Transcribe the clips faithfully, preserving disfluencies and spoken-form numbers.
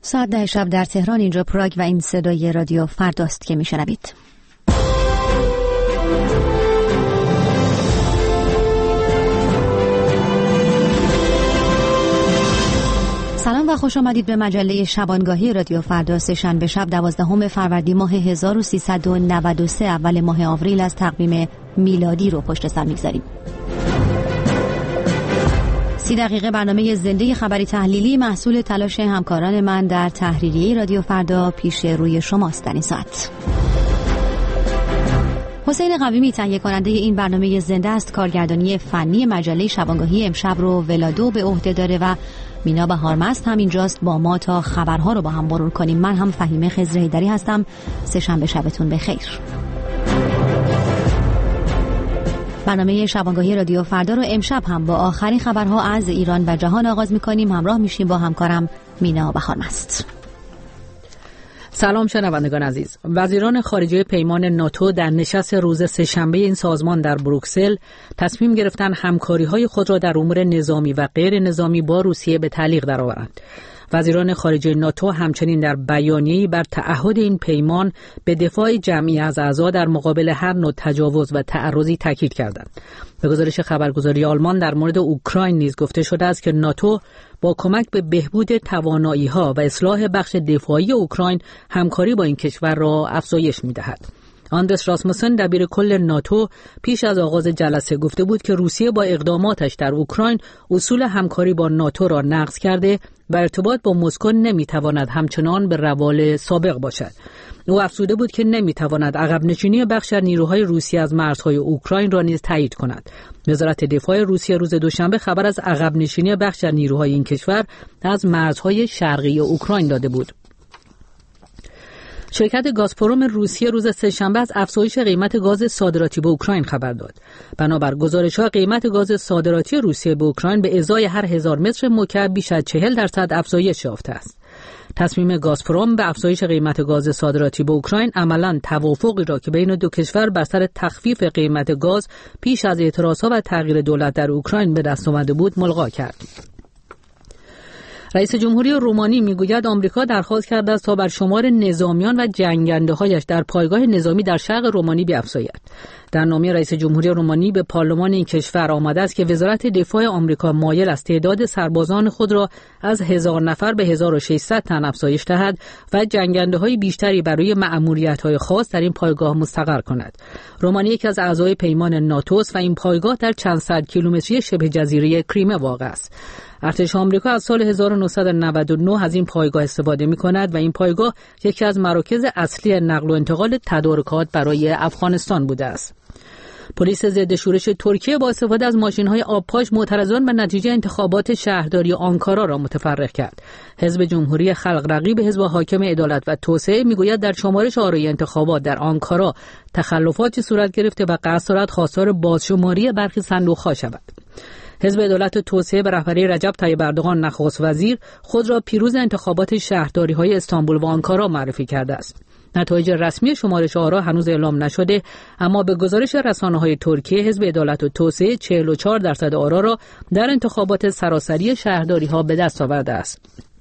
ساعت ده شب در تهران، اینجا پراگ و این صدای رادیو فرداست که میشنوید. سلام و خوش آمدید به مجله شبانگاهی رادیو فردا. سه‌شنبه شب دوازدهم فروردین ماه هزار و سیصد و نود و سه، اول ماه آوریل از تقویم میلادی رو پشت سر میگذاریم. سی دقیقه برنامه زنده خبری تحلیلی محصول تلاش همکاران من در تحریریه رادیو فردا پیش روی شماست در این ساعت. حسین قویمی تهیه کننده این برنامه زنده است. کارگردانی فنی مجله شبانگاهی امشب رو ولادو به عهده داره و مینا بهارمست هم اینجاست با ما تا خبرها رو با هم مرور کنیم. من هم فهیمه خضر حیدری هستم. سه‌شنبه شبتون بخیر. برنامه شبانگاهی رادیو فردا رو امشب هم با آخرین خبرها از ایران و جهان آغاز می‌کنیم. همراه میشیم با همکارم مینا بهارمست. سلام شنوندگان عزیز. وزیران خارجه پیمان ناتو در نشست روز سه‌شنبه این سازمان در بروکسل تصمیم گرفتند همکاری‌های خود را در امور نظامی و غیر نظامی با روسیه به تعلیق درآورند. وزیران خارجه ناتو همچنین در بیانیه‌ای بر تعهد این پیمان به دفاع جمعی از اعضا در مقابل هر نوع تجاوز و تعرضی تاکید کردند. به گزارش خبرگزاری آلمان در مورد اوکراین نیز گفته شده است که ناتو با کمک به بهبود توانایی‌ها و اصلاح بخش دفاعی اوکراین همکاری با این کشور را افزایش می‌دهد. آندرس راسموسن دبیر کل ناتو پیش از آغاز جلسه گفته بود که روسیه با اقداماتش در اوکراین اصول همکاری با ناتو را نقض کرده و ارتباط با مسکو نمیتواند همچنان به روال سابق باشد. او افزوده بود که نمیتواند عقب نشینی بخش از نیروهای روسیه از مرزهای اوکراین را نیز تایید کند. وزارت دفاع روسیه روز دوشنبه خبر از عقب نشینی بخش از نیروهای این کشور از مرزهای شرقی اوکراین داده بود. شرکت گازپروم روسیه روز سه‌شنبه از افزایش قیمت گاز صادراتی به اوکراین خبر داد. بنابر گزارش‌ها قیمت گاز صادراتی روسیه به اوکراین به ازای هر هزار متر مکعب بیش از چهل درصد افزایش یافته است. تصمیم گازپروم به افزایش قیمت گاز صادراتی به اوکراین عملاً توافقی را که بین دو کشور بر سر تخفیف قیمت گاز پیش از اعتراضها و تغییر دولت در اوکراین به دست آمده بود ملغا کرد. رئیس جمهوری رومانی میگوید آمریکا درخواست کرده است تا بر شمار نظامیان و جنگنده‌هایش در پایگاه نظامی در شرق رومانی بیفزاید. در نامه رئیس جمهوری رومانی به پارلمان این کشور آمده است که وزارت دفاع آمریکا مایل است تعداد سربازان خود را از هزار نفر به هزار و ششصد تن افزایش دهد و جنگنده‌های بیشتری برای مأموریت‌های خاص در این پایگاه مستقر کند. رومانی یکی از اعضای پیمان ناتو است و این پایگاه در چند صد کیلومتری شبه جزیره کریمه واقع است. ارتش آمریکا از سال هزار و نهصد و نود و نه از این پایگاه استفاده می‌کند و این پایگاه یکی از مراکز اصلی نقل و انتقال تدارکات برای افغانستان بوده است. پلیس ضد شورش ترکیه با استفاده از ماشین‌های آبپاش معترضان به نتیجه انتخابات شهرداری آنکارا را متفرق کرد. حزب جمهوری خلق رقیب حزب حاکم عدالت و توسعه میگوید در شمارش آرای انتخابات در آنکارا تخلفاتی صورت گرفته و قصد دارد خواستار بازشماری برخی صندوق‌ها شود. حزب عدالت و توسعه به رهبری رجب طیب اردوغان نخست وزیر خود را پیروز انتخابات شهرداری‌های استانبول و آنکارا معرفی کرده است. نتایج رسمی شمارش آرا هنوز اعلام نشده، اما به گزارش رسانه‌های ترکیه حزب عدالت و توسعه چهل و چهار درصد آرا را در انتخابات سراسری شهرداری‌ها به دست آورده است.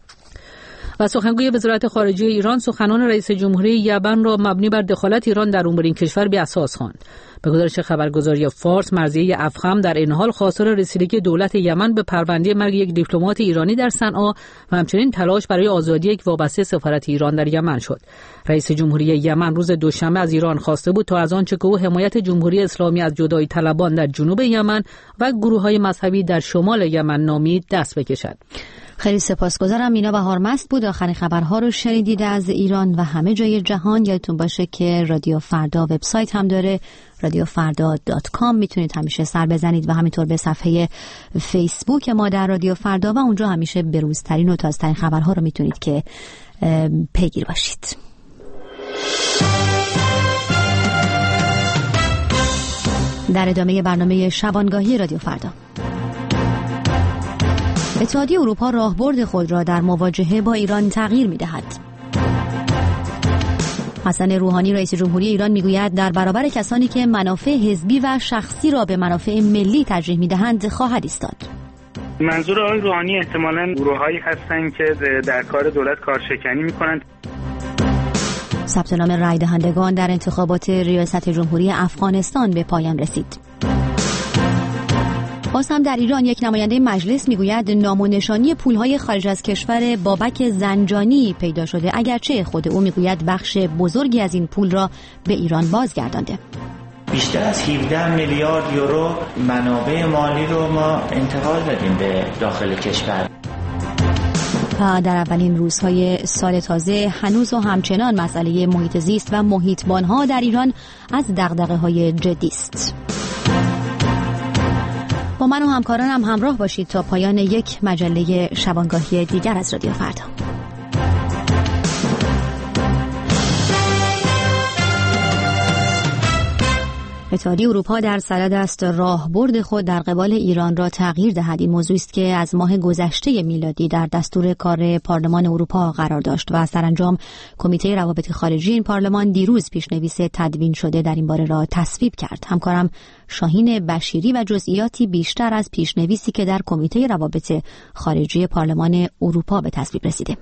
و سخنگوی وزارت خارجه ایران سخنان رئیس جمهوری یمن را مبنی بر دخالت ایران در امور این کشور بی‌اساس خواند. به گزارش خبرگزاری فارس، مرضیه افخم در این حال خواستار رسیدگی دولت یمن به پرونده مرگ یک دیپلمات ایرانی در صنعا و همچنین تلاش برای آزادی یک وابسته سفارت ایران در یمن شد. رئیس جمهوری یمن روز دوشنبه از ایران خواسته بود تا از آنچه که او حمایت جمهوری اسلامی از جدایی طلبان در جنوب یمن و گروه‌های مذهبی در شمال یمن نامید دست بکشد. خیلی سپاسگزارم. مینا بهارمست بود. آخرین خبرها رو شنیدید از ایران و همه جای جهان. یادتون باشه که رادیو فردا وبسایت هم داره، رادیو فردا دات کام. میتونید همیشه سر بزنید و همینطور به صفحه فیسبوک ما در رادیو فردا و اونجا همیشه بروزترین و تازه‌ترین خبرها رو میتونید که پیگیر باشید. در ادامه برنامه شبانگاهی رادیو فردا، اتحادیه اروپا راهبرد خود را در مواجهه با ایران تغییر می‌دهد. حسن روحانی رئیس جمهوری ایران میگوید در برابر کسانی که منافع حزبی و شخصی را به منافع ملی ترجیح می‌دهند خواهد ایستاد. منظور آقای روحانی احتمالاً گروه‌هایی هستن که در کار دولت کارشکنی میکنند. ثبت نام رای دهندگان در انتخابات ریاست جمهوری افغانستان به پایان رسید. باز هم در ایران یک نماینده مجلس میگوید نام و نشانی پولهای خارج از کشور بابک زنجانی پیدا شده، اگرچه خود او میگوید بخش بزرگی از این پول را به ایران بازگردانده. بیشتر از هفده میلیارد یورو منابع مالی رو ما انتقال دادیم به داخل کشور. و در اولین روزهای سال تازه هنوز و همچنان مسئله محیط زیست و محیطبانها در ایران از دغدغه‌های جدی است. با من و همکارانم هم همراه باشید تا پایان یک مجله شبانگاهی دیگر از رادیو فردا. اتحادیه اروپا در صدد است راهبرد خود در قبال ایران را تغییر دهد. این موضوع است که از ماه گذشته میلادی در دستور کار پارلمان اروپا قرار داشت و سرانجام کمیته روابط خارجی این پارلمان دیروز پیشنویس تدوین شده در این باره را تصویب کرد. همکارم شاهین بشیری و جزئیاتی بیشتر از پیشنویسی که در کمیته روابط خارجی پارلمان اروپا به تصویب رسیده.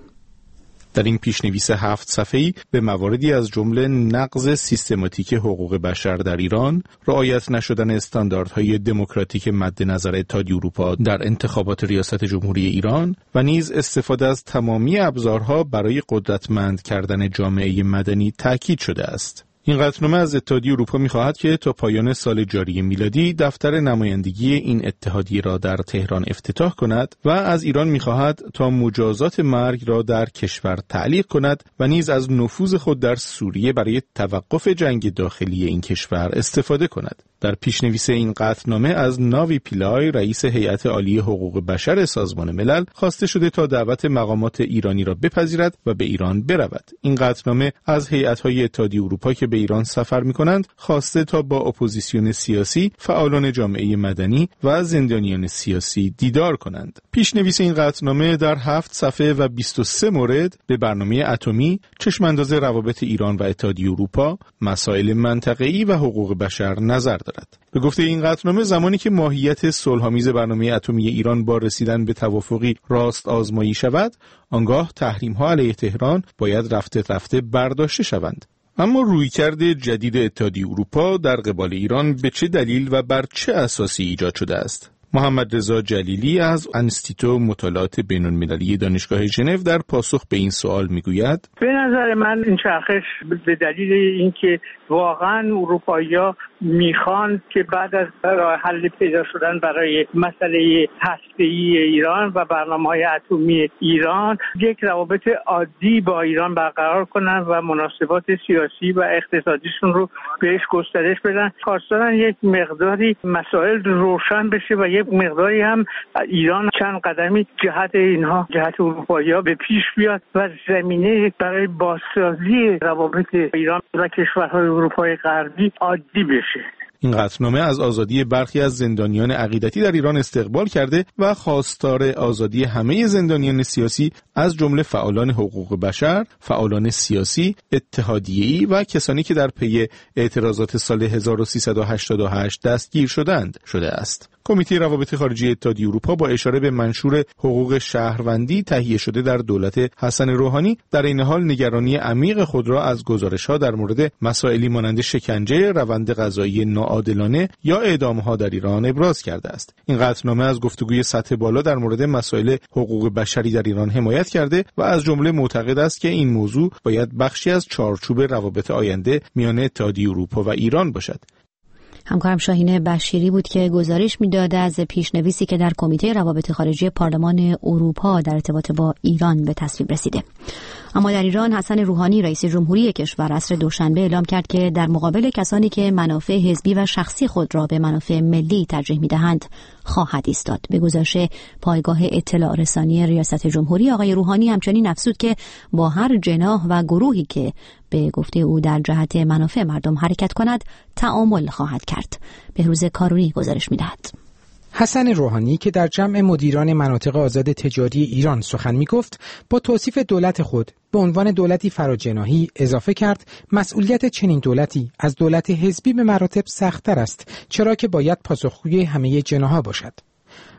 در این پیشنویس هفت صفحه‌ای به مواردی از جمله نقض سیستماتیک حقوق بشر در ایران، رعایت نشدن استانداردهای دموکراتیک مد نظر اتحادیه اروپا در انتخابات ریاست جمهوری ایران و نیز استفاده از تمامی ابزارها برای قدرتمند کردن جامعه مدنی تاکید شده است. این قطعنامه از اتحادیه اروپا می‌خواهد که تا پایان سال جاری میلادی دفتر نمایندگی این اتحادیه را در تهران افتتاح کند و از ایران می‌خواهد تا مجازات مرگ را در کشور تعلیق کند و نیز از نفوذ خود در سوریه برای توقف جنگ داخلی این کشور استفاده کند. در پیشنویس این قطعنامه از ناوی پیلای رئیس هیئت عالی حقوق بشر سازمان ملل خواسته شده تا دعوت مقامات ایرانی را بپذیرد و به ایران برود. این قطعنامه از هیئت‌های اتحادیه اروپا که به ایران سفر می‌کنند خواسته تا با اپوزیسیون سیاسی، فعالان جامعه مدنی و زندانیان سیاسی دیدار کنند. پیشنویس این قطعنامه در هفت صفحه و بیست و سه مورد به برنامه اتمی، چشمانداز روابط ایران و اتحادیه اروپا، مسائل منطقه‌ای و حقوق بشر نظر دارد. به گفته این قطعنامه زمانی که ماهیت صلح‌آمیز برنامه اتمی ایران با رسیدن به توافقی راست آزمایی شود، آنگاه تحریم‌ها علیه تهران باید رفته رفته برداشته شوند. اما رویکرد جدید اتحادیه اروپا در قبال ایران به چه دلیل و بر چه اساسی ایجاد شده است؟ محمد رضا جلیلی از انستیتو مطالعات بین‌المللی دانشگاه ژنو در پاسخ به این سوال میگوید: به نظر من این چرخش به دلیل اینکه واقعا اروپایی‌ها میخوان که بعد از راه حل پیدا شدن برای مسئله هسته‌ای ایران و برنامه‌های اتمی ایران یک روابط عادی با ایران برقرار کنن و مناسبات سیاسی و اقتصادیشون رو بهش گسترش بدن. خواستن یک مقداری مسائل روشن بشه و یک مقداری هم ایران چند قدمی جهت اینها جهت اروپایی‌ها به پیش بیاد و زمینه برای بازسازی روابط ایران و کشورهای اروپای غربی عادی بشه. این قطعنامه از آزادی برخی از زندانیان عقیدتی در ایران استقبال کرده و خواستار آزادی همه زندانیان سیاسی از جمله فعالان حقوق بشر، فعالان سیاسی، اتحادیه‌ای و کسانی که در پی اعتراضات سال هزار و سیصد و هشتاد و هشت دستگیر شدند شده است. کمیته روابط خارجی اتحادیه اروپا با اشاره به منشور حقوق شهروندی تهیه شده در دولت حسن روحانی در این حال نگرانی عمیق خود را از گزارش‌ها در مورد مسائلی مانند شکنجه، روند قضایی ناعادلانه یا اعدام‌ها در ایران ابراز کرده است. این قطعنامه از گفتگوی سطح بالا در مورد مسائل حقوق بشری در ایران حمایت کرده و از جمله معتقد است که این موضوع باید بخشی از چارچوب روابط آینده میان اتحادیه اروپا و ایران باشد. همکارم شاهین بشیری بود که گزارش میداد از پیشنویسی که در کمیته روابط خارجی پارلمان اروپا در ارتباط با ایران به تصویب رسیده. اما در ایران حسن روحانی رئیس جمهوری کشور عصر دوشنبه اعلام کرد که در مقابل کسانی که منافع حزبی و شخصی خود را به منافع ملی ترجیح می‌دهند خواهد ایستاد. به گزارش پایگاه اطلاع رسانی ریاست جمهوری آقای روحانی همچنین افزود که با هر جناح و گروهی که به گفته او در جهت منافع مردم حرکت کند تعامل خواهد کرد. بهروز کارونی گزارش می‌دهد. حسن روحانی که در جمع مدیران مناطق آزاد تجاری ایران سخن می‌گفت، با توصیف دولت خود به عنوان دولتی فراجناحی اضافه کرد مسئولیت چنین دولتی از دولت حزبی به مراتب سخت‌تر است، چرا که باید پاسخگوی همه جناح‌ها باشد.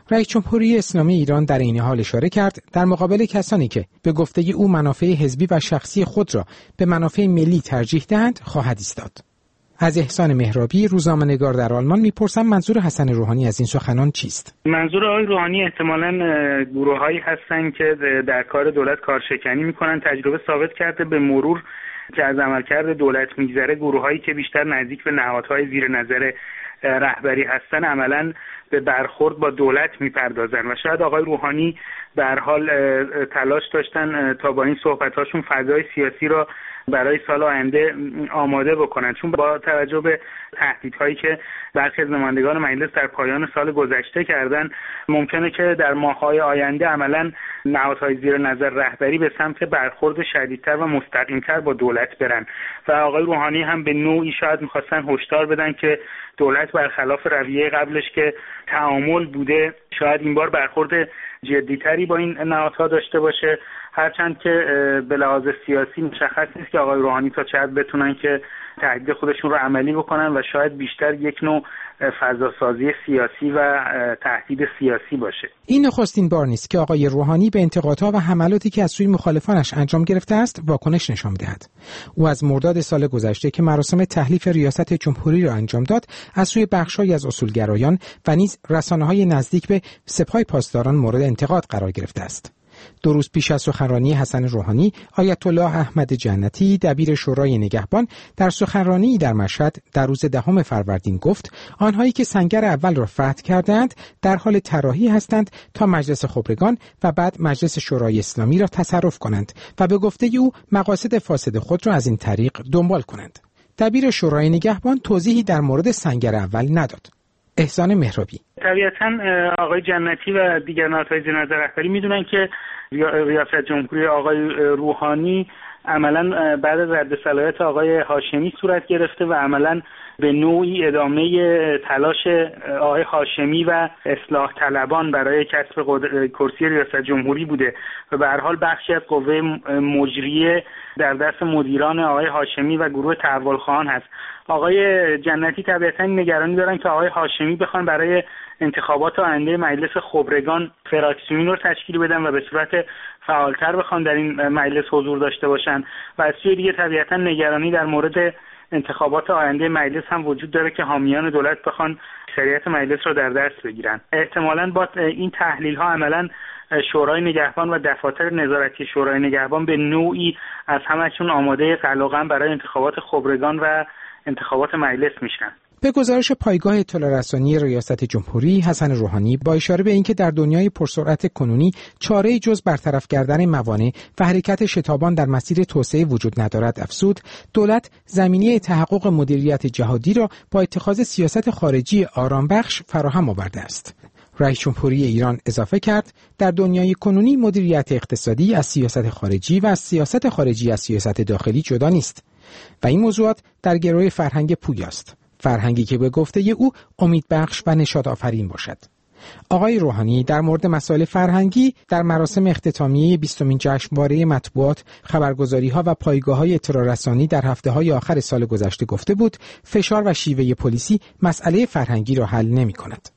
رئیس جمهوری اسلامی ایران در این حال اشاره کرد در مقابل کسانی که به گفته او منافع حزبی و شخصی خود را به منافع ملی ترجیح دهند خواهد ایستاد. از احسان مهرابی، روزنامه‌نگار در آلمان، میپرسم منظور حسن روحانی از این سخنان چیست؟ منظور آقای روحانی احتمالاً گروه‌هایی هستن که در کار دولت کارشکنی میکنن. تجربه ثابت کرده به مرور که از عملکرد دولت میگذره، گروه‌هایی که بیشتر نزدیک به نهادهای زیر نظر رهبری هستن عملاً به برخورد با دولت میپردازن و شاید آقای روحانی به هر حال تلاش داشتن تا با این صحبت‌هاشون فضای سیاسی را برای سال آینده آماده بکنن، چون با توجه به تهدیدهایی که برخی از نمایندگان مجلس در پایان سال گذشته کردن، ممکنه که در ماه‌های آینده عملاً نهادهای زیر نظر رهبری به سمت برخورد شدیدتر و مستقیم‌تر با دولت برن و آقای روحانی هم به نوعی شاید می‌خواستن هشدار بدن که دولت برخلاف رویه قبلش که تعامل بوده، شاید این بار برخورد جدی‌تری با این نهادها داشته باشه، هرچند که به لحاظ سیاسی مشخص نیست که آقای روحانی تا چه حد بتونن که تهدید خودشون رو عملی بکنن و شاید بیشتر یک نوع فضاسازی سیاسی و تهدید سیاسی باشه. این نخستین بار نیست که آقای روحانی به انتقادها و حملاتی که از سوی مخالفانش انجام گرفته است واکنش نشان می‌دهد. او از مرداد سال گذشته که مراسم تحلیف ریاست جمهوری را انجام داد، از سوی بخش‌هایی از اصولگرایان و نیز رسانه‌های نزدیک به سپاه پاسداران مورد انتقاد قرار گرفته است. دو روز پیش از سخنرانی حسن روحانی، آیت الله احمد جنتی دبیر شورای نگهبان در سخنرانی در مشهد در روز دهم فروردین گفت آنهایی که سنگر اول را فتح کردند در حال طراحی هستند تا مجلس خبرگان و بعد مجلس شورای اسلامی را تصرف کنند و به گفته او مقاصد فاسد خود را از این طریق دنبال کنند. دبیر شورای نگهبان توضیحی در مورد سنگر اول نداد. احسان مهرابی: طبیعتاً آقای جنتی و دیگر نهادهای زیر نظر رهبری میدونن که ریاست جمهوری آقای روحانی عملاً بعد از رد صلاحیت آقای هاشمی صورت گرفته و عملاً به نوعی ادامه تلاش آقای هاشمی و اصلاح طلبان برای کسب کرسی ریاست جمهوری بوده و به هر حال بخشی از قوه مجریه در دست مدیران آقای هاشمی و گروه تحولخواهان هست. آقای جنتی طبیعتاً نگرانی دارن که آقای هاشمی بخوان برای انتخابات آینده مجلس خبرگان فراکسیون رو تشکیل بدن و به صورت فعالتر بخوان در این مجلس حضور داشته باشن و از سوی دیگه طبیعتاً نگرانی در مورد انتخابات آینده مجلس هم وجود داره که حامیان دولت بخوان اکثریت مجلس رو در دست بگیرن. احتمالاً با این تحلیل ها عملاً شورای نگهبان و دفاتر نظارتی شورای نگهبان به نوعی از همشون آماده قلقم برای انتخابات خبرگان و انتخابات مجلس میشن. به گزارش پایگاه اطلاع رسانی ریاست جمهوری، حسن روحانی با اشاره به اینکه در دنیای پرسرعت کنونی چاره‌ای جز برطرف کردن موانع و حرکت شتابان در مسیر توسعه وجود ندارد افزود، دولت زمینه تحقق مدیریت جهادی را با اتخاذ سیاست خارجی آرامبخش فراهم آورده است. رئیس جمهوری ایران اضافه کرد در دنیای کنونی مدیریت اقتصادی از سیاست خارجی و از سیاست خارجی از سیاست داخلی جدا نیست و این موضوعات در گروه فرهنگ پویاست، فرهنگی که به گفته او امیدبخش و نشاط آفرین باشد. آقای روحانی در مورد مسائل فرهنگی در مراسم اختتامیه بیستمین جشنواره مطبوعات، خبرگزاری‌ها و پایگاه‌های اطلاع رسانی در هفته‌های آخر سال گذشته گفته بود فشار و شیوه پلیسی مسئله فرهنگی را حل نمی‌کند.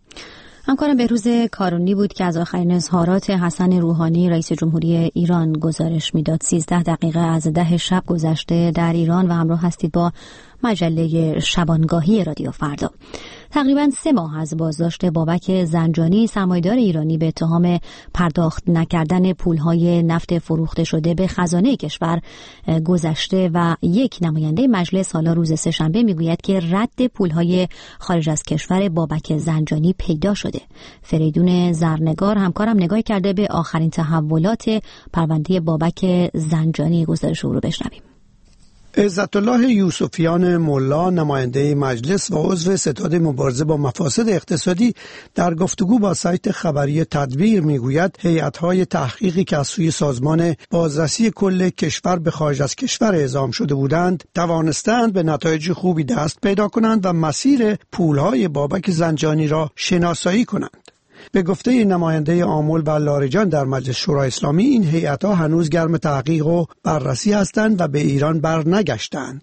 همکارم بهروز کارونی بود که از آخرین اظهارات حسن روحانی رئیس جمهوری ایران گزارش میداد. سیزده دقیقه از ده شب گذشته در ایران و همراه هستید با مجله شبانگاهی رادیو فردا. تقریباً سه ماه از بازداشت بابک زنجانی سرمایه‌دار ایرانی به اتهام پرداخت نکردن پولهای نفت فروخته شده به خزانه کشور گذشته و یک نماینده مجلس حالا روز سه‌شنبه میگوید که رد پولهای خارج از کشور بابک زنجانی پیدا شده. فریدون زرنگار همکارم نگاه کرده به آخرین تحولات پرونده بابک زنجانی. گزارش او رو بشنویم. عزت الله یوسفیان ملا نماینده مجلس و عضو ستاد مبارزه با مفاسد اقتصادی در گفتگو با سایت خبری تدبیر میگوید هیئت‌های تحقیقی که از سوی سازمان بازرسی کل کشور به خارج از کشور اعزام شده بودند توانستند به نتایج خوبی دست پیدا کنند و مسیر پولهای بابک زنجانی را شناسایی کنند. به گفته نماینده آمل و لاریجان در مجلس شورای اسلامی این هیئت‌ها هنوز گرم تحقیق و بررسی هستند و به ایران بر نگشتند.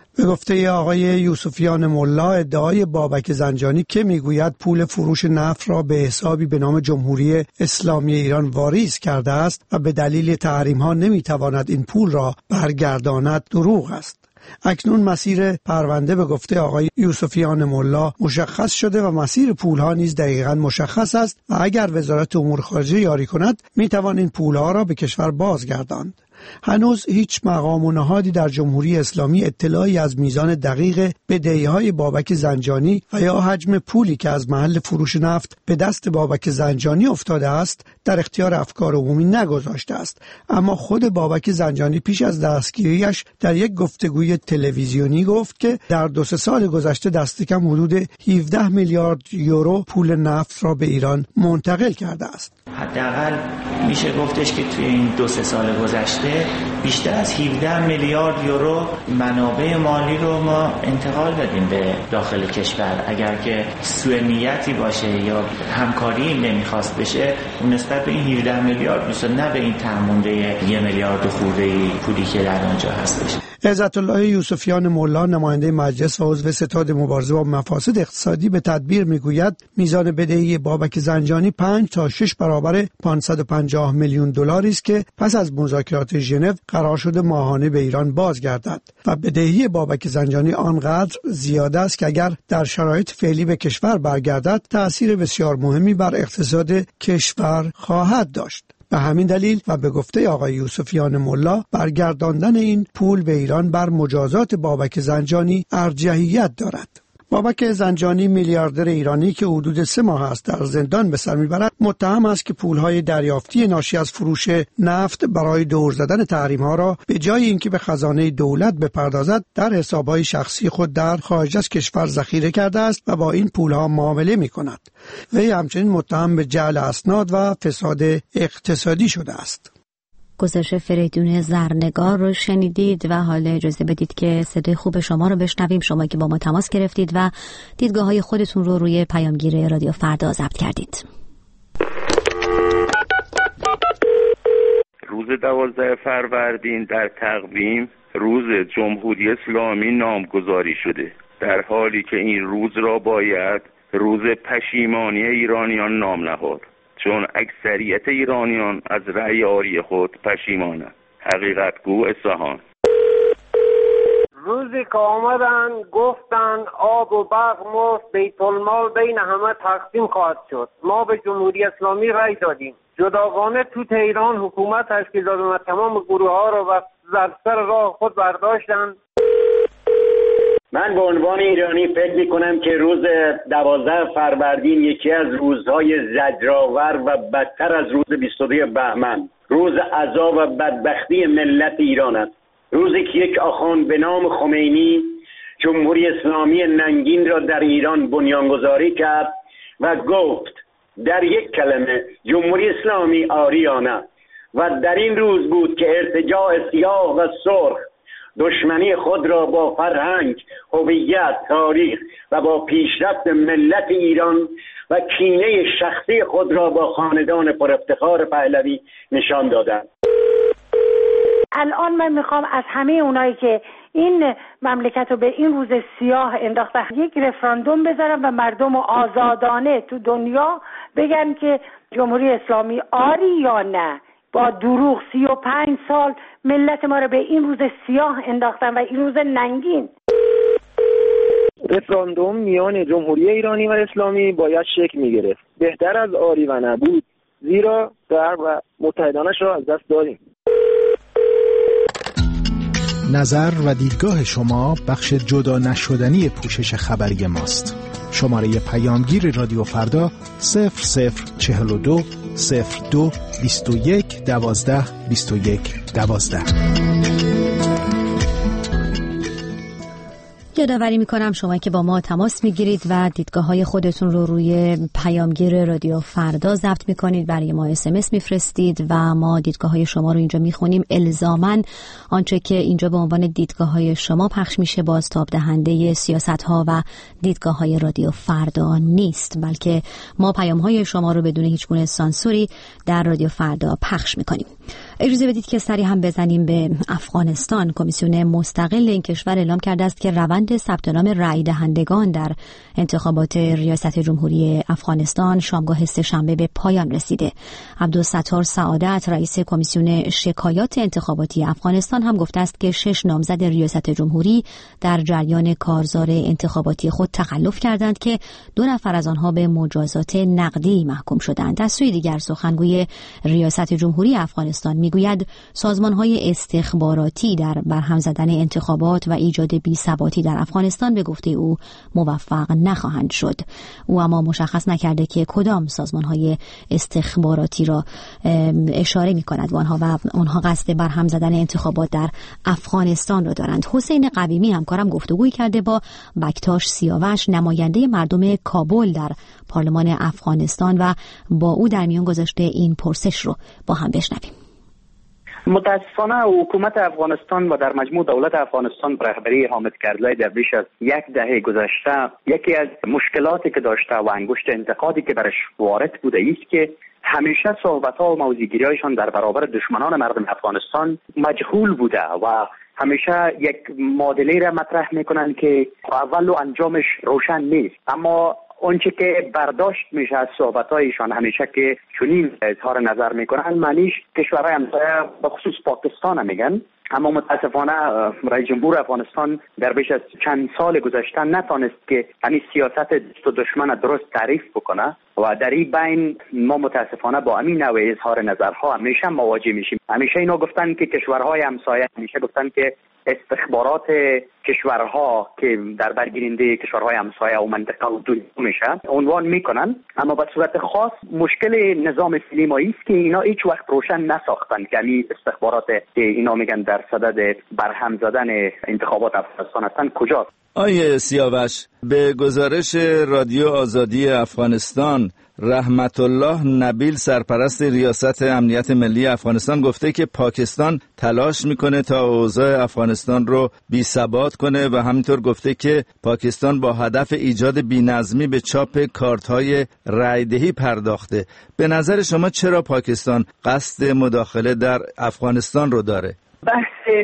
به گفته آقای یوسفیان ملا، ادعای بابک زنجانی که میگوید پول فروش نفت را به حسابی به نام جمهوری اسلامی ایران واریز کرده است و به دلیل تحریم ها نمیتواند این پول را برگرداند دروغ است. اکنون مسیر پرونده به گفته آقای یوسفیان ملا مشخص شده و مسیر پولها نیز دقیقاً مشخص است و اگر وزارت امور خارجه یاری کند میتوان این پولها را به کشور بازگرداند. هنوز هیچ مقام و نهادی در جمهوری اسلامی اطلاعی از میزان دقیق بدهی‌های بابک زنجانی و یا حجم پولی که از محل فروش نفت به دست بابک زنجانی افتاده است در اختیار افکار عمومی نگذاشته است. اما خود بابک زنجانی پیش از دستگیریش در یک گفتگوی تلویزیونی گفت که در دو سه سال گذشته دست کم حدود هفده میلیارد یورو پول نفت را به ایران منتقل کرده است. حداقل میشه گفتش که توی این دو سه سال گذشته بیشتر از هفده میلیارد یورو منابع مالی رو ما انتقال دادیم به داخل کشور. اگر که سوء نیتی باشه یا همکاری نمیخواست بشه، اون نسبت به این هفده میلیارد میشه، نه به این تمونده یه میلیارد خورده پولی که در آنجا هستش. عزت الله یوسفیان ملا، نماینده مجلس و عضو ستاد مبارزه با مفاسد اقتصادی، به تدبیر میگوید میزان بدهی بابک زنجانی پنج تا شش برابر پانصد و پنجاه میلیون دلاری است که پس از مذاکرات ژنو قرار شده ماهانه به ایران بازگردد و بدهی بابک زنجانی آنقدر زیاد است که اگر در شرایط فعلی به کشور برگردد تأثیر بسیار مهمی بر اقتصاد کشور خواهد داشت. به همین دلیل و به گفته آقای یوسفیان ملا، برگرداندن این پول به ایران بر مجازات بابک زنجانی ارجحیت دارد. بابک زنجانی، میلیاردر ایرانی که حدود سه ماه است در زندان به سر میبرد، متهم است که پولهای دریافتی ناشی از فروش نفت برای دور زدن تحریم‌ها را به جای اینکه به خزانه دولت بپردازد در حسابهای شخصی خود در خارج از کشور ذخیره کرده است و با این پولها معامله می‌کند. وی همچنین متهم به جعل اسناد و فساد اقتصادی شده است. گزارش فریدون زرنگار رو شنیدید و حالا اجازه بدید که صدای خوب شما رو بشنویم، شما که با ما تماس گرفتید و دیدگاه‌های خودتون رو روی پیامگیر رادیو فردا ضبط کردید. روز دوازده فروردین در تقویم روز جمهوری اسلامی نامگذاری شده، در حالی که این روز را باید روز پشیمانی ایرانیان نام نهاد، چون اکثریت ایرانیان از رأی آری خود پشیمانند. حقیقتگو اصفهان. روزی که آمدن گفتن آب و برق مفت، بیت المال بین همه تقسیم خواهد شد. ما به جمهوری اسلامی رأی دادیم، جداگانه تو تهران حکومت تشکیل دادن و تمام گروه ها رو و در سر راه خود برداشتن. من به عنوان ایرانی فکر میکنم که روز دوازده فروردین یکی از روزهای زجرآور و بدتر از روز بیست و دو بهمن، روز عذاب و بدبختی ملت ایران است. روزی که یک آخوند به نام خمینی جمهوری اسلامی ننگین را در ایران بنیانگذاری کرد و گفت در یک کلمه جمهوری اسلامی آریانه، و در این روز بود که ارتجاع سیاه و سرخ دشمنی خود را با فرهنگ، هویت، تاریخ و با پیشرفت ملت ایران و کینه شخصی خود را با خاندان پر افتخار پهلوی نشان دادند. الان من میخوام از همه اونایی که این مملکت رو به این روز سیاه انداختن یک رفراندوم بذارن و مردم آزادانه تو دنیا بگن که جمهوری اسلامی آری یا نه. با دروغ سی و پنج سال ملت ما رو به این روز سیاه انداختن و این روز ننگین. رفراندوم میان جمهوری ایرانی و اسلامی باید شکل میگرفت. بهتر از آری و نبود، زیرا غرب و متحدانش را از دست دادیم. نظر و دیدگاه شما بخش جدا نشدنی پوشش خبری ماست. شماره پیامگیر رادیو فردا صفر صفر چهل و دو صفر دو بیست و یک دوازده بیست و یک دوازده. یادآوری میکنم شما که با ما تماس میگیرید و دیدگاه های خودتون رو روی پیامگیر رادیو فردا ضبط میکنید، برای ما اس ام اس میفرستید و ما دیدگاه های شما رو اینجا میخونیم. الزاماً آنچه که اینجا به عنوان دیدگاه های شما پخش میشه بازتاب دهنده سیاست ها و دیدگاه های رادیو فردا نیست، بلکه ما پیام های شما رو بدون هیچ گونه سانسوری در رادیو فردا پخش میکنیم. اجازه بدید که سری هم بزنیم به افغانستان. کمیسیون مستقل این کشور اعلام کرده است که روند ثبت نام رای دهندگان در انتخابات ریاست جمهوری افغانستان شامگاه سه‌شنبه به پایان رسیده. عبدالستار سعادت رئیس کمیسیون شکایات انتخاباتی افغانستان هم گفته است که شش نامزد ریاست جمهوری در جریان کارزار انتخاباتی خود تخلف کردند که دو نفر از آنها به مجازات نقدی محکوم شدند. از سوی دیگر سخنگوی ریاست جمهوری افغانستان میگوید سازمان‌های استخباراتی در برهم زدن انتخابات و ایجاد بی‌ثباتی در افغانستان به گفته او موفق نخواهند شد. او اما مشخص نکرده که کدام سازمان‌های استخباراتی را اشاره می‌کند و آنها و آنها قصد برهم زدن انتخابات در افغانستان را دارند. حسین قویمی همکارم گفتگویی کرده با بکتاش سیاوش نماینده مردم کابل در پارلمان افغانستان و با او در میان گذاشته این پرسش رو با هم بشنویم. متاسفانه حکومت افغانستان و در مجموع دولت افغانستان به رهبری حامد کرزی در بیش از یک دهه گذشته یکی از مشکلاتی که داشته و انگشت انتقادی که برش وارد بوده است که همیشه صحبت‌ها و موضوع‌گیری‌هایشان در برابر دشمنان مردم افغانستان مجهول بوده و همیشه یک معادله را مطرح میکنن که اول و انجامش روشن نیست، اما اونچه که برداشت میشه از صحبت‌هایشان همیشه که چنین اظهار نظر میکنن معنیش کشورهای همسایه به خصوص پاکستان میگن. اما متاسفانه رئیس جمهور افغانستان در بیش از چند سال گذشته نتونست که همین سیاست دوست و دشمن درست تعریف بکنه و در این بین ما متاسفانه با همین نوع اظهار نظرها همیشه مواجه میشیم. همیشه اینا گفتن که کشورهای همسایه، همیشه گفتن که استخبارات کشورها که در برگیرنده کشورهای همسایه و منطقه و دنیا میشه عنوان میکنن، اما به صورت خاص مشکل نظام سینمایی است که اینا هیچ وقت روشن نساختن که این استخبارات که اینا میگن در صدد برهم زدن انتخابات افغانستان هستن کجاست. آیه سیاوش، به گزارش رادیو آزادی افغانستان رحمت الله نبیل سرپرست ریاست امنیت ملی افغانستان گفته که پاکستان تلاش میکنه تا اوضاع افغانستان رو بی ثبات کنه و همینطور گفته که پاکستان با هدف ایجاد بی‌نظمی به چاپ کارت‌های رایدهی پرداخته. به نظر شما چرا پاکستان قصد مداخله در افغانستان رو داره؟ بحث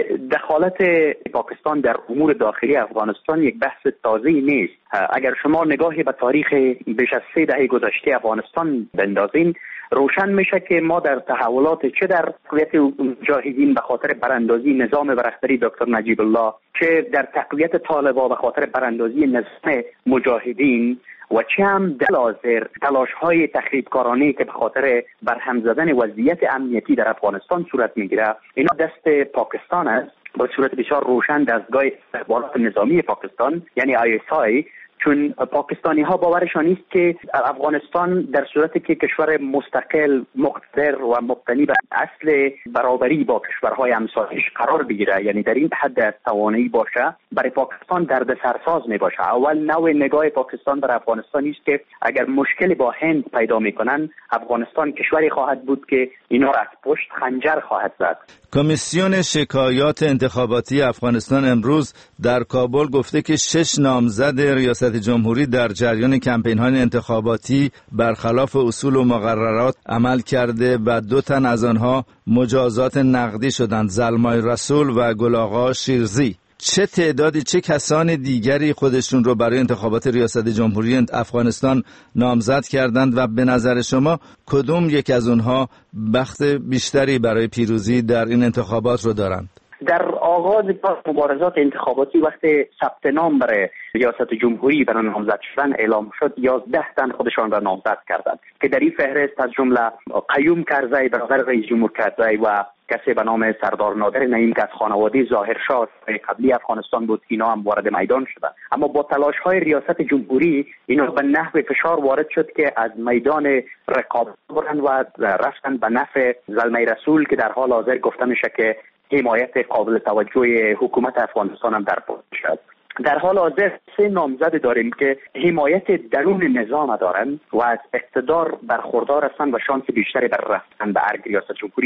دخالت پاکستان در امور داخلی افغانستان یک بحث تازه‌ای نیست. اگر شما نگاهی به تاریخ بیش از سه دهه گذشته افغانستان بندازین روشن میشه که ما در تحولات چه در تقویت مجاهدین به خاطر براندازی نظام به رهبری دکتر نجیب الله، چه در تقویت طالبان به خاطر براندازی نظام مجاهدین و چه هم دلازر تلاش‌های تخریبکارانه که به خاطر برهم زدن وضعیت امنیتی در افغانستان صورت میگیره، اینا دست پاکستان است. با صورت بسیار روشن دستگاه استخبارات نظامی پاکستان یعنی آی اس آی، چون پاکستانی ها باورشان است که افغانستان در صورتی که کشور مستقل، مقتدر و مبتنی بر اصل برابری با کشورهای همسایه‌اش قرار بگیره، یعنی در این حد از توانایی باشه، برای پاکستان دردسرساز می باشه. اول نوع نگاه پاکستان در افغانستان است که اگر مشکلی با هند پیدا میکنن، افغانستان کشوری خواهد بود که اینا را از پشت خنجر خواهد زد. کمیسیون شکایات انتخاباتی افغانستان امروز در کابل گفته که شش نامزد ریاست جمهوری در جریان کمپین‌های انتخاباتی برخلاف اصول و مقررات عمل کرده و دو تن از آنها مجازات نقدی شدند، زلمای رسول و گل‌آقا شیرزی. چه تعدادی چه کسان دیگری خودشون رو برای انتخابات ریاست جمهوری افغانستان نامزد کردند و به نظر شما کدوم یک از اونها بخت بیشتری برای پیروزی در این انتخابات رو دارند؟ در آغاز مبارزات انتخاباتی وقتی ثبت نام برای ریاست جمهوری برای نامزد شدن اعلام شد، یازده تن خودشان را نامزد کردند که در این فهرست از جمله قیوم کرزی برادر رئیس جمهور کرزی و کسی به نام سردار نادر نعیم که از خانواده ظاهرشاه قبلی افغانستان بود، اینا هم وارد میدان شدند. اما با تلاش های ریاست جمهوری اینا به نحو فشار وارد شد که از میدان رقابت برن و رفتن به نفع زلمای رسول که در حال حاضر گفته میشه که حمایت قابل توجه حکومت افغانستان هم در پا شد. در حال حاضر سه نامزد داریم که حمایت درون نظام دارن و از اقتدار برخوردار هستند و شانس بیشتری بر رفتن به ارگ ریاست جمهوری دارند.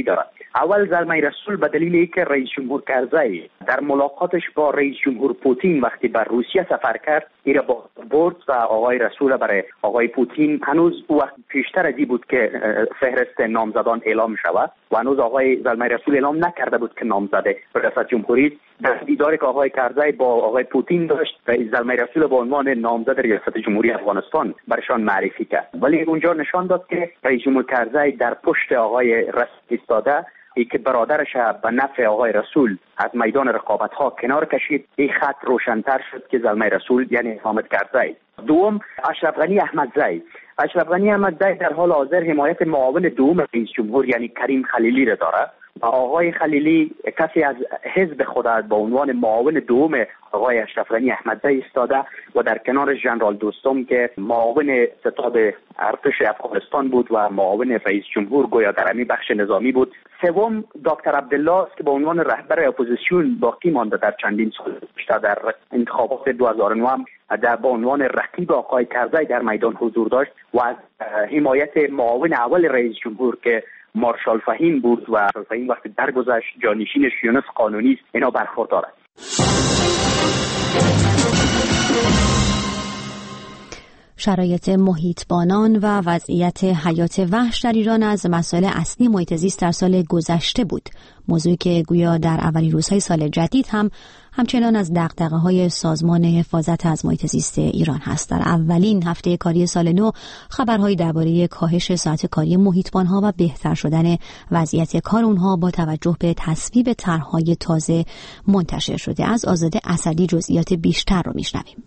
اول زلمه رسول به دلیل اینکه رئیس جمهور کرزی در ملاقاتش با رئیس جمهور پوتین وقتی بر روسیه سفر کرد ایره با برد و آقای رسول برای آقای پوتین هنوز وقت پیشتر از این بود که فهرست نامزدان اعلام شود و هنوز آقای زلمه رسول اعلام نکرده بود که نامزد ریاست جمهوری. در دیداری که آقای کرزی با آقای پوتین داشت زلمه رسول به عنوان نامزد ریاست جمهوری افغانستان برشان معرفی کرد، ولی اونجا نشان داد که رئیس جمهور کرزی در پشت آقای رسول ایستاده، ای که برادرش به نفع آقای رسول از میدان رقابت ها کنار کشید. این خط روشن‌تر شد که زلمه رسول یعنی حامد کرزی. دوم اشرف غنی احمدزی. اشرف غنی احمدزی در حال حاضر حمایت معاون دوم رئیس جمهور یعنی کریم خلیلی را دارد و آقای خلیلی کسی از حزب خود با عنوان معاون دوم آقای اشرف غنی احمدزی ایستاده و در کنار ژنرال دوستم که معاون ستاد ارتش افغانستان بود و معاون رئیس جمهور گویا در همین بخش نظامی بود. سوم دکتر عبدالله است که به عنوان رهبر اپوزیسیون باقی مانده در چندین سال گذشته در انتخابات دو هزار و نه در به عنوان رقیب آقای کرزی در میدان حضور داشت و از حمایت معاون اول رئیس جمهور که مارشال فهیم بود و مارشال فهیم وقتی درگذشت جانشینش یونس قانونی است اینا برخوردار است. شرایط محیطبانان و وضعیت حیات وحش در ایران از مسائل اصلی محیط زیست در سال گذشته بود، موضوعی که گویا در اولین روزهای سال جدید هم همچنان از دغدغه‌های سازمان حفاظت از محیط زیست ایران هست. در اولین هفته کاری سال نو خبرهایی درباره کاهش ساعت کاری محیطبان‌ها و بهتر شدن وضعیت کار اونها با توجه به تصویب طرح‌های تازه منتشر شده. از آزاده اسدی جزئیات بیشتر رو میشنویم.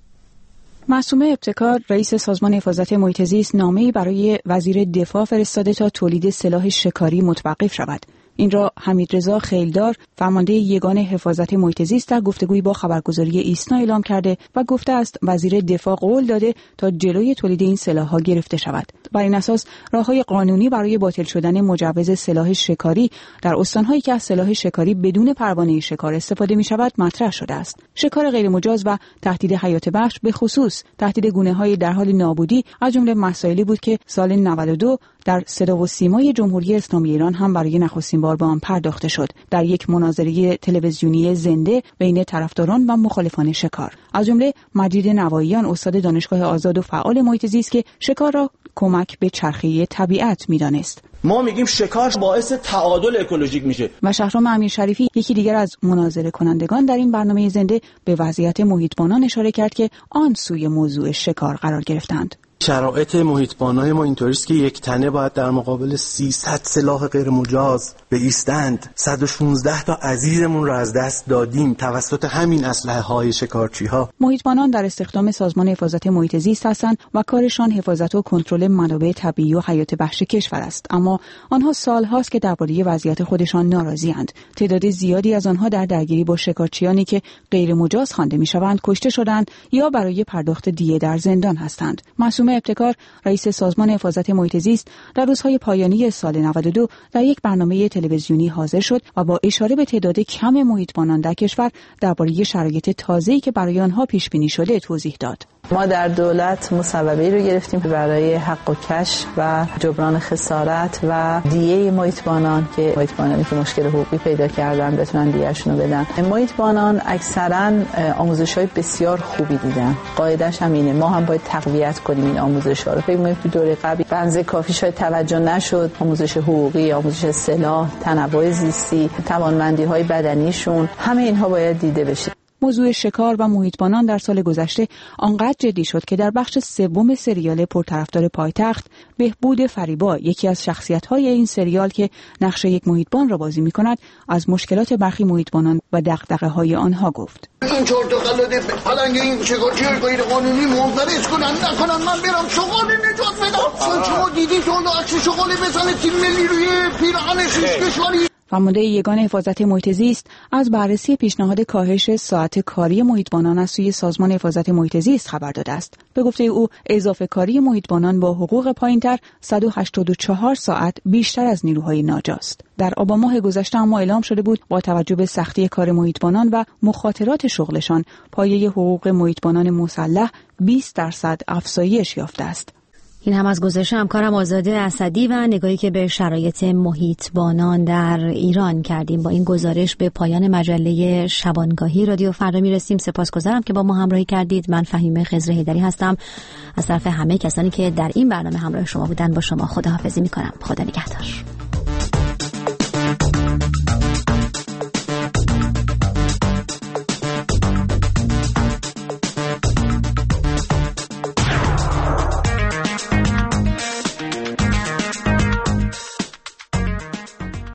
معصومه ابتکار رئیس سازمان حفاظت محیط زیست نامه‌ای برای وزیر دفاع فرستاده تا تولید سلاح شکاری متوقف شود. این را حمیدرضا خیلدار فرمانده یگان حفاظت محیط زیست در گفتگویی با خبرگزاری ایسنا اعلام کرده و گفته است وزیر دفاع قول داده تا جلوی تولید این سلاح‌ها گرفته شود. بر این اساس راه‌های قانونی برای باطل شدن مجوز سلاح شکاری در استان‌هایی که از سلاح شکاری بدون پروانه شکار استفاده می‌شود مطرح شده است. شکار غیرمجاز و تهدید حیات وحش به خصوص تهدید گونه‌های در حال نابودی از جمله مسائلی بود که سال نود و دو در صدا و سیمای جمهوری اسلامی ایران هم برای نخستین بار به آن پرداخته شد در یک مناظره تلویزیونی زنده بین طرفداران و مخالفان شکار. از جمله مجید نواییان استاد دانشگاه آزاد و فعال محیط زیست که شکار را کمک به چرخه طبیعت می‌دانست. ما میگیم شکار باعث تعادل اکولوژیک میشه. و شهرام امیرشریفی یکی دیگر از مناظره کنندگان در این برنامه زنده به وضعیت محیطبانان اشاره کرد که آن سوی موضوع شکار قرار گرفتند. شرایط محیطبانای ما اینطوریست که یک تنه باید در مقابل سیصد سلاح غیر مجاز بایستند. صد و شانزده تا عزیزمون رو از دست دادیم توسط همین اسلحه های شکارچی ها. محیطبانان در استخدام سازمان حفاظت محیط زیست هستند و کارشان حفاظت و کنترل منابع طبیعی و حیات وحش کشور است، اما آنها سالهاست که درباره وضعیت خودشان ناراضی‌اند. تعداد زیادی از آنها در درگیری با شکارچیانی که غیر مجاز خوانده می‌شوند کشته شدند یا برای پرداخت دیه در زندان هستند. معصومه ابتکار رئیس سازمان حفاظت محیط زیست در روزهای پایانی سال نود و دو در یک برنامه تلویزیونی حاضر شد و با اشاره به تعداد کم محیطبانان در کشور درباره شرایط تازه‌ای که برای آنها پیش بینی شده توضیح داد. ما در دولت مصوبه‌ای رو گرفتیم برای حق و کش و جبران خسارت و دیه محیطبانان که محیطبانانی که مشکل حقوقی پیدا کردن بتونن دیه‌شون رو بدن. محیطبانان اکثرا آموزش‌های بسیار خوبی دیدن. قاعده‌اش هم اینه، ما هم باید تقویت کنیم این آموزش‌ها رو. فکر می‌کنم تو دوره قبل بنز کافی شاید توجه نشد. آموزش حقوقی، آموزش سلاح، تنوع زیستی، توانمندی‌های بدنیشون، همه اینها باید دیده بشه. موضوع شکار و محیطبانان در سال گذشته آنقدر جدی شد که در بخش سوم سریال پرطرفدار پایتخت بهبود فریبا، یکی از شخصیت‌های این سریال که نقش یک محیطبان را بازی می‌کند، از مشکلات برخی محیطبانان و دغدغه‌های آنها گفت. این چهار تا قلاده پلنگ این شکارچی‌های غیر قانونی منقرض کنن نکنن من برم شغال نجات بدم. شما دیدید اون عکس شغال بزنه تیم ملی روی پیراهن شش کشوری. فرمانده یگان حفاظت محیط زیست از بررسی پیشنهاد کاهش ساعت کاری محیطبانان از سوی سازمان حفاظت محیط زیست خبر داده است. به گفته او اضافه کاری محیطبانان با حقوق پایینتر صد و هشتاد و چهار ساعت بیشتر از نیروهای ناجاست. در آبان ماه گذشته اما اعلام شده بود با توجه به سختی کار محیطبانان و مخاطرات شغلشان پایه حقوق محیطبانان مسلح بیست درصد افزایش یافته است. این هم از گزارش همکارم آزاده اسدی و نگاهی که به شرایط محیطبانان در ایران کردیم. با این گزارش به پایان مجله شبانگاهی رادیو فردا میرسیم. سپاسگزارم که با ما همراهی کردید. من فهیمه خضر حیدری هستم. از طرف همه کسانی که در این برنامه همراه شما بودن با شما خداحافظی میکنم. خدا نگهدار.